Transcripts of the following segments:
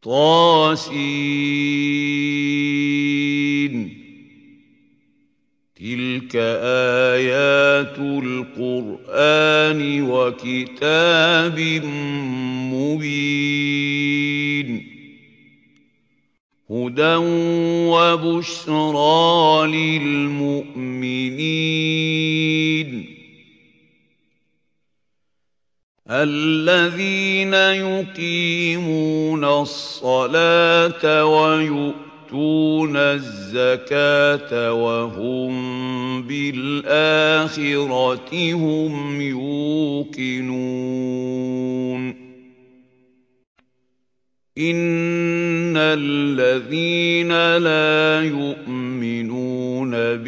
طاسين تلك آيات القرآن وكتاب مبين هدى وبشرى للمؤمنين الذين يقيمون الصلاة ويؤتون الزكاة وهم بالآخرة هم يوقنون إن الذين لا يؤمنون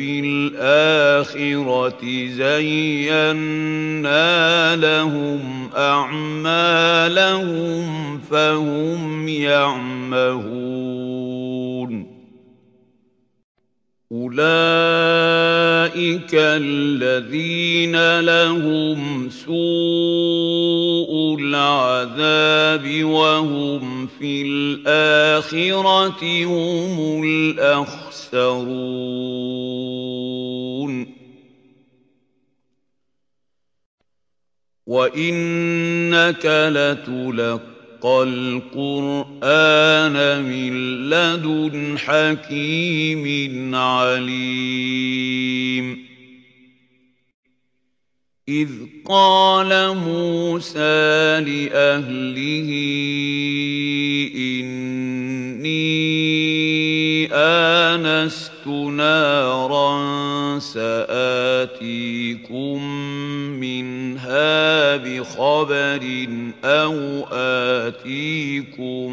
بالآخرة زينا لهم أعمالهم فهم يعمهون أولئك الذين لهم سوء العذاب وهم في الآخرة هم الأخسرون وإنك لتلقى القرآن من لدن حكيم عليم إذ قال موسى لأهله إني آنست نارا سآتيكم منها بخبر أو آتيكم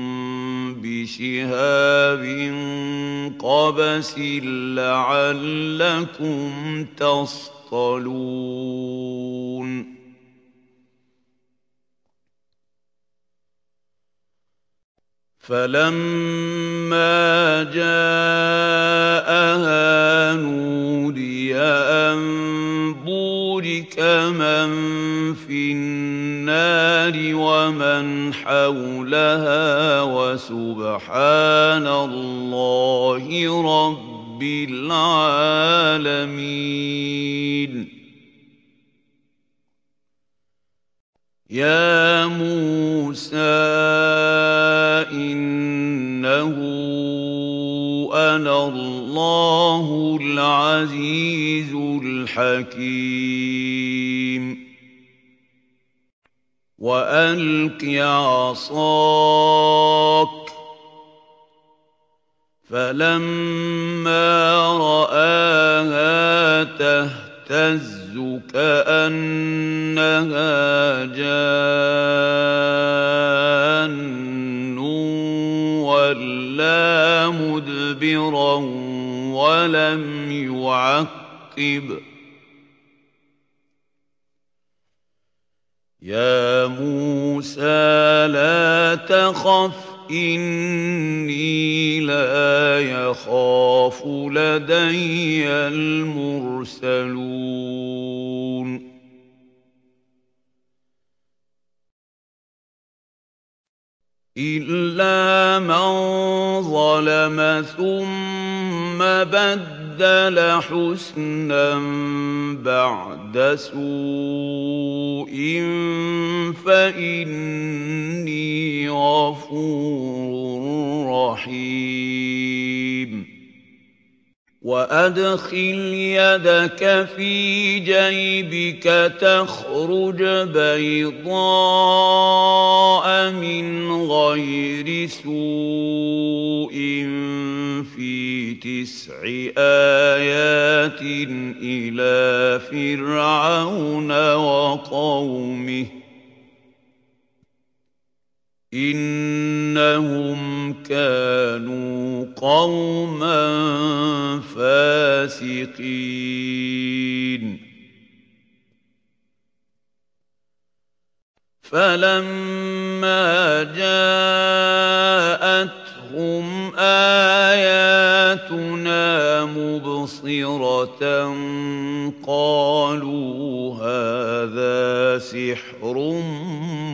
بشهاب قبس لعلكم تصطلون فلما جاءها نودي أن بورك من في النار ومن حولها وسبحان الله رب العالمين يا موسى إنه أنا الله العزيز الحكيم وألق عصاك فلما رآها تهتز كأنها جان ولا مدبرا ولم يعقب يا موسى لا تخف إني لا يخاف لدي المرسلون إلا من ظلم ثم بدل حسنا بعد سوء فإني غفور رحيم وأدخل يدك في جيبك تخرج بيضاء من غير سوء في 9 آيات إلى فرعون وقومه إنهم كانوا قوما فاسقين فلما جاءتهم آياتنا مبصرة قالوا هذا سحر